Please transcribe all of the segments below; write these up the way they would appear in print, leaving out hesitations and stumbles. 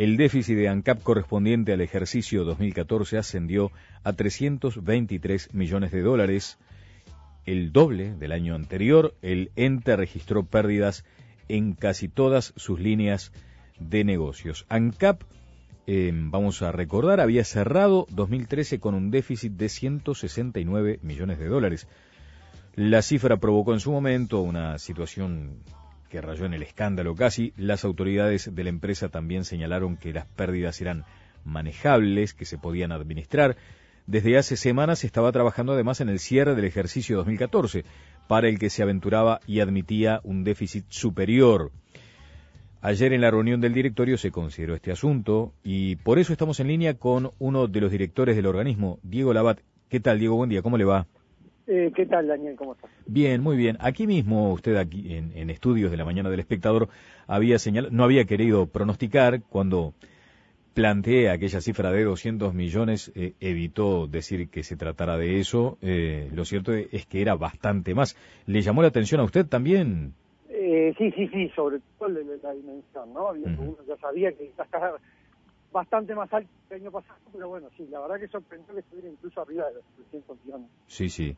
El déficit de ANCAP correspondiente al ejercicio 2014 ascendió a 323 millones de dólares, el doble del año anterior. El ente registró pérdidas en casi todas sus líneas de negocios. ANCAP, vamos a recordar, había cerrado 2013 con un déficit de 169 millones de dólares. La cifra provocó en su momento una situación que rayó en el escándalo casi. Las autoridades de la empresa también señalaron que las pérdidas eran manejables, que se podían administrar. Desde hace semanas se estaba trabajando además en el cierre del ejercicio 2014, para el que se aventuraba y admitía un déficit superior. Ayer en la reunión del directorio se consideró este asunto y por eso estamos en línea con uno de los directores del organismo, Diego Labat. ¿Qué tal, Diego? Buen día, ¿cómo le va? ¿Qué tal, Daniel? ¿Cómo estás? Bien, muy bien. Aquí mismo, usted aquí en Estudios de la Mañana del Espectador, había señalado, no había querido pronosticar cuando planteé aquella cifra de 200 millones, evitó decir que se tratara de eso. Lo cierto es que era bastante más. ¿Le llamó la atención a usted también? Sí, sobre todo la dimensión, ¿no? Uno ya sabía que estaba bastante más alto que el año pasado, pero bueno, sí, la verdad que sorprendió que estuviera incluso arriba de los 300 millones. Sí,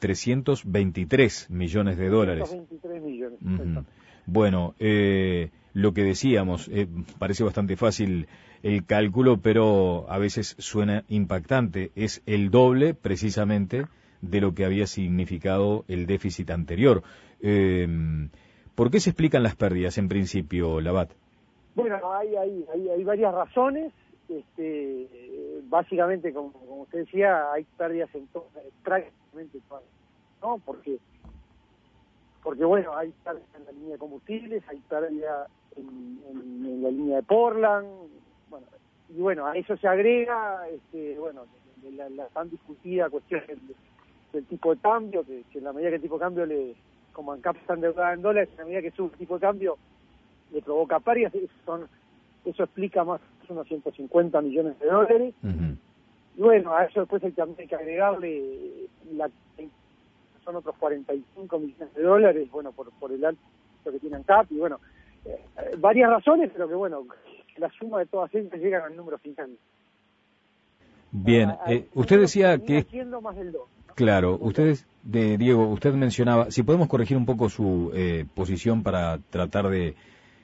323 millones de dólares. 323 millones. Bueno, lo que decíamos, parece bastante fácil el cálculo, pero a veces suena impactante. Es el doble, precisamente, de lo que había significado el déficit anterior. ¿Por qué se explican las pérdidas en principio, Labat? Bueno, hay varias razones. Básicamente, como usted decía, hay pérdidas en prácticamente todas, ¿no? Porque bueno, hay pérdidas en la línea de combustibles, hay pérdidas en la línea de Portland, bueno, y bueno, a eso se agrega, la tan discutida cuestión del tipo de cambio, que en la medida que el tipo de cambio como ANCAP está endeudada en dólares, en la medida que sube el tipo de cambio, le provoca pérdidas. Eso explica más unos 150 millones de dólares. Y bueno, a eso después hay que agregarle son otros 45 millones de dólares, bueno, por el alto que tiene ANCAP, y bueno, varias razones, pero que bueno, la suma de todas ellas llega al número final. Bien, usted decía que... Siendo más del 2. Claro, Diego, usted mencionaba, si podemos corregir un poco su posición para tratar de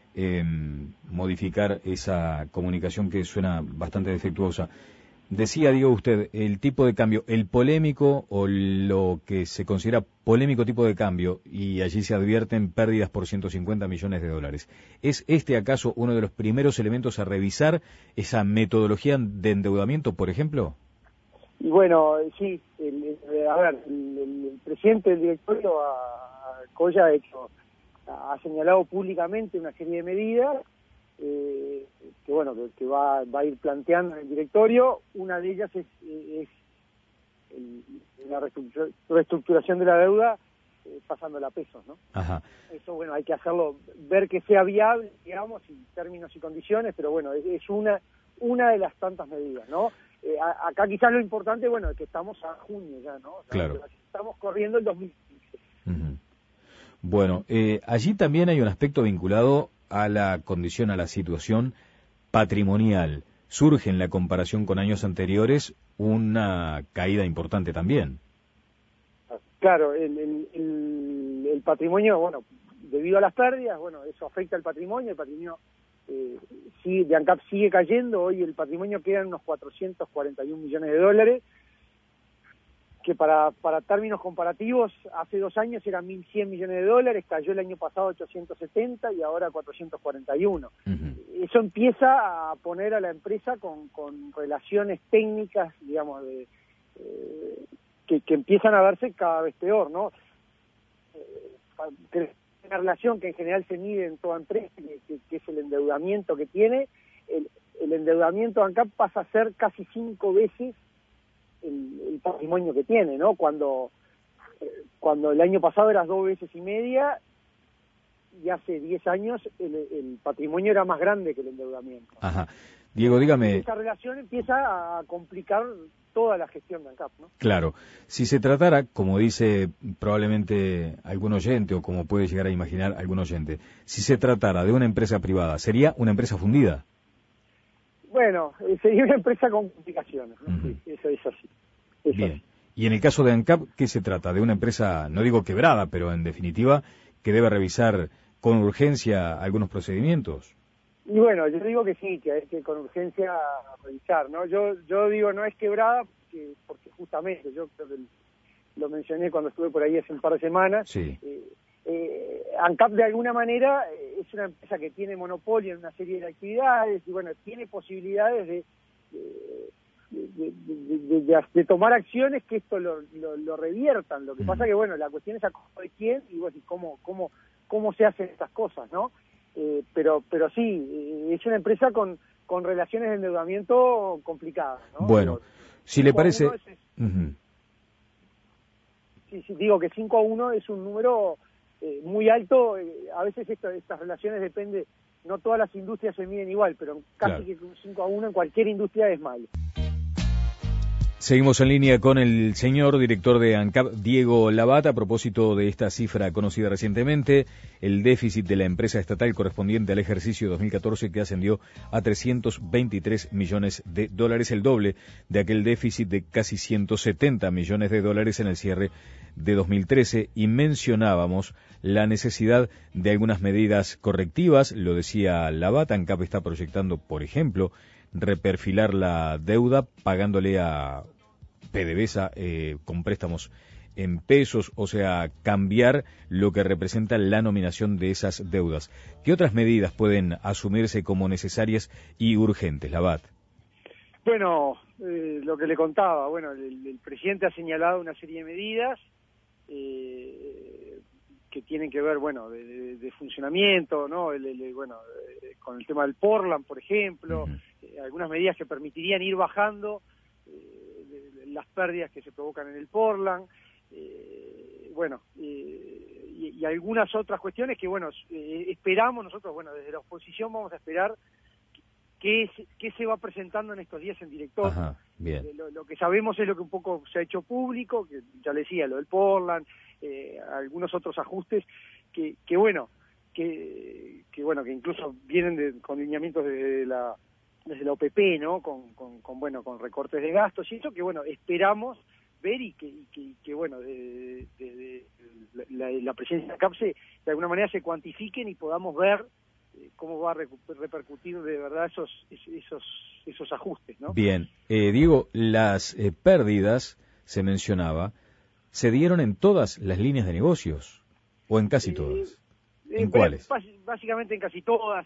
modificar esa comunicación que suena bastante defectuosa. Decía, Diego, usted, el tipo de cambio, el polémico o lo que se considera polémico tipo de cambio, y allí se advierten pérdidas por 150 millones de dólares. ¿Es este acaso uno de los primeros elementos a revisar esa metodología de endeudamiento, por ejemplo? Y bueno, sí, el presidente del directorio, Colla, ha señalado públicamente una serie de medidas que va a ir planteando en el directorio. Una de ellas es la reestructuración de la deuda pasándola a pesos, ¿no? Ajá. Eso, bueno, hay que hacerlo, ver que sea viable, digamos, en términos y condiciones, pero bueno, es una de las tantas medidas, ¿no? Acá quizás lo importante, bueno, es que estamos a junio ya, ¿no? O sea, claro. Estamos corriendo el 2015. Bueno, allí también hay un aspecto vinculado a la condición, a la situación patrimonial. Surge en la comparación con años anteriores una caída importante también. Claro, el patrimonio, bueno, debido a las pérdidas, bueno, eso afecta al patrimonio. El patrimonio de ANCAP sigue cayendo. Hoy el patrimonio queda en unos 441 millones de dólares, que para términos comparativos, hace 2 años eran 1.100 millones de dólares, cayó el año pasado a 870 y ahora 441. Eso empieza a poner a la empresa con relaciones técnicas, digamos, que empiezan a verse cada vez peor, ¿no? Una relación que en general se mide en toda empresa, que es el endeudamiento que tiene. El endeudamiento de ANCAP pasa a ser casi 5 veces el patrimonio que tiene, ¿no? Cuando el año pasado era 2 veces y media, y hace 10 años el patrimonio era más grande que el endeudamiento. Ajá. Diego, dígame... Esa relación empieza a complicar toda la gestión de ANCAP, ¿no? Claro. Si se tratara, como dice probablemente algún oyente, o como puede llegar a imaginar algún oyente, si se tratara de una empresa privada, ¿sería una empresa fundida? Bueno, sería una empresa con complicaciones, ¿no? Sí, eso es así. Bien. Así. Y en el caso de ANCAP, ¿qué se trata? ¿De una empresa, no digo quebrada, pero en definitiva, que debe revisar con urgencia algunos procedimientos? Y bueno, yo digo que sí, que hay que con urgencia revisar, ¿no? Yo digo no es quebrada porque justamente, yo creo que lo mencioné cuando estuve por ahí hace un par de semanas. Sí. ANCAP de alguna manera es una empresa que tiene monopolio en una serie de actividades y bueno, tiene posibilidades de tomar acciones que esto lo reviertan. Lo que pasa que bueno, la cuestión es a costo de quién y bueno, cómo se hacen estas cosas, ¿no? Pero sí, es una empresa con relaciones de endeudamiento complicadas, ¿no? Bueno, si le parece... Sí, digo que 5-1 es un número muy alto. A veces estas relaciones depende, no todas las industrias se miden igual, pero casi que 5-1 en cualquier industria es malo. Seguimos en línea con el señor director de ANCAP, Diego Labat, a propósito de esta cifra conocida recientemente, el déficit de la empresa estatal correspondiente al ejercicio 2014 que ascendió a 323 millones de dólares, el doble de aquel déficit de casi 170 millones de dólares en el cierre de 2013, y mencionábamos la necesidad de algunas medidas correctivas. Lo decía Labat, ANCAP está proyectando, por ejemplo, reperfilar la deuda pagándole a PDVSA con préstamos en pesos, o sea, cambiar lo que representa la nominación de esas deudas. ¿Qué otras medidas pueden asumirse como necesarias y urgentes, Labat? Bueno, lo que le contaba, bueno, el presidente ha señalado una serie de medidas que tienen que ver, bueno, de funcionamiento, ¿no? Con el tema del Portland, por ejemplo, algunas medidas que permitirían ir bajando las pérdidas que se provocan en el Portland, y algunas otras cuestiones que, bueno, esperamos nosotros, bueno, desde la oposición vamos a esperar qué se va presentando en estos días en director. Ajá, bien. Lo que sabemos es lo que un poco se ha hecho público, que ya le decía, lo del Portland, algunos otros ajustes que incluso vienen con lineamientos desde la OPP, ¿no? Con recortes de gastos y eso que bueno, esperamos ver y que bueno, de la presencia de ANCAP de alguna manera se cuantifiquen y podamos ver cómo va a repercutir de verdad esos ajustes, ¿no? Bien, Diego, las pérdidas, se mencionaba, ¿se dieron en todas las líneas de negocios o en casi todas? ¿En cuáles? Básicamente en casi todas,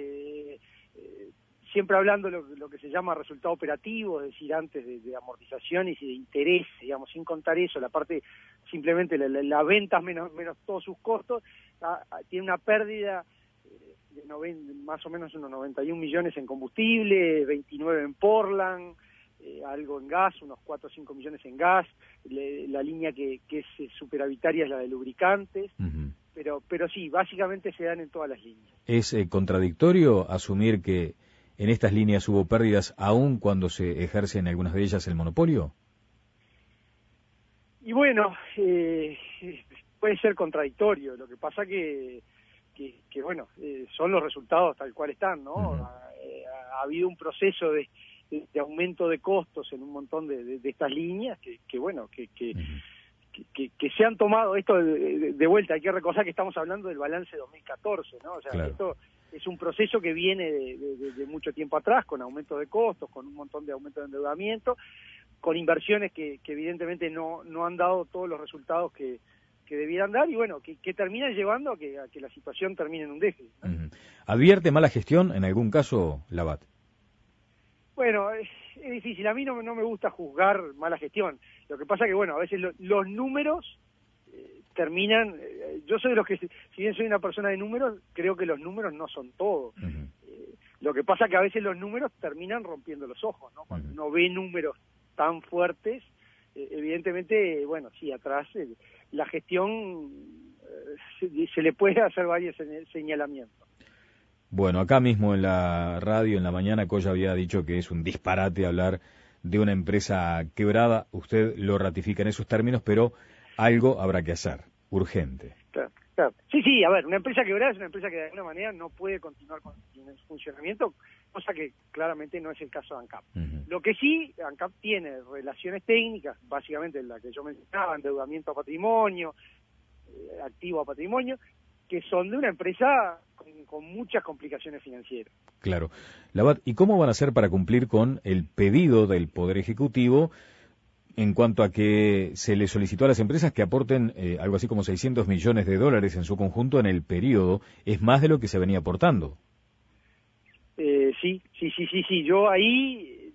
siempre hablando lo que se llama resultado operativo, es decir, antes de amortizaciones y de interés, digamos, sin contar eso, la parte simplemente la venta menos todos sus costos, tiene una pérdida de más o menos unos 91 millones en combustible, 29 en Portland, algo en gas, unos 4 o 5 millones en gas, la línea que es superavitaria es la de lubricantes, pero sí, básicamente se dan en todas las líneas. ¿Es contradictorio asumir que en estas líneas hubo pérdidas aún cuando se ejerce en algunas de ellas el monopolio? Y bueno, puede ser contradictorio, lo que pasa que bueno, son los resultados tal cual están, ¿no? Ha habido un proceso de aumento de costos en un montón de estas líneas que se han tomado esto de vuelta. Hay que recordar que estamos hablando del balance 2014, ¿no? O sea, claro, esto es un proceso que viene de mucho tiempo atrás, con aumentos de costos, con un montón de aumentos de endeudamiento, con inversiones que evidentemente no han dado todos los resultados que debieran dar y bueno, que terminan llevando a que la situación termine en un déficit, ¿no? ¿Advierte mala gestión en algún caso, Labat? Bueno, es difícil. A mí no me gusta juzgar mala gestión. Lo que pasa que, bueno, a veces los números terminan... yo soy de los que, si bien soy una persona de números, creo que los números no son todo. Lo que pasa que a veces los números terminan rompiendo los ojos, ¿no? Cuando uno ve números tan fuertes, evidentemente, bueno, sí, atrás la gestión se le puede hacer varios señalamientos. Bueno, acá mismo en la radio, en la mañana, Coya había dicho que es un disparate hablar de una empresa quebrada. Usted lo ratifica en esos términos, pero algo habrá que hacer, urgente. Claro. Sí, a ver, una empresa quebrada es una empresa que de alguna manera no puede continuar con su funcionamiento cosa que claramente no es el caso de ANCAP. Ujú. Lo que sí, ANCAP tiene relaciones técnicas, básicamente la que yo mencionaba, endeudamiento a patrimonio, activo a patrimonio, que son de una empresa con muchas complicaciones financieras. Claro. Labat, ¿y cómo van a hacer para cumplir con el pedido del Poder Ejecutivo en cuanto a que se le solicitó a las empresas que aporten algo así como 600 millones de dólares en su conjunto en el periodo? Es más de lo que se venía aportando. Sí. Yo ahí,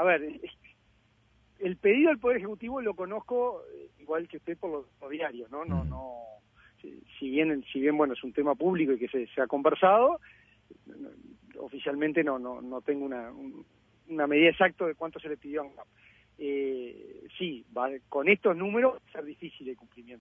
el pedido del Poder Ejecutivo lo conozco igual que usted por los diarios, ¿no? Si bien, bueno, es un tema público y que se ha conversado, oficialmente no tengo una medida exacta de cuánto se le pidió a ANCAP. Sí, con estos números va a ser difícil el cumplimiento.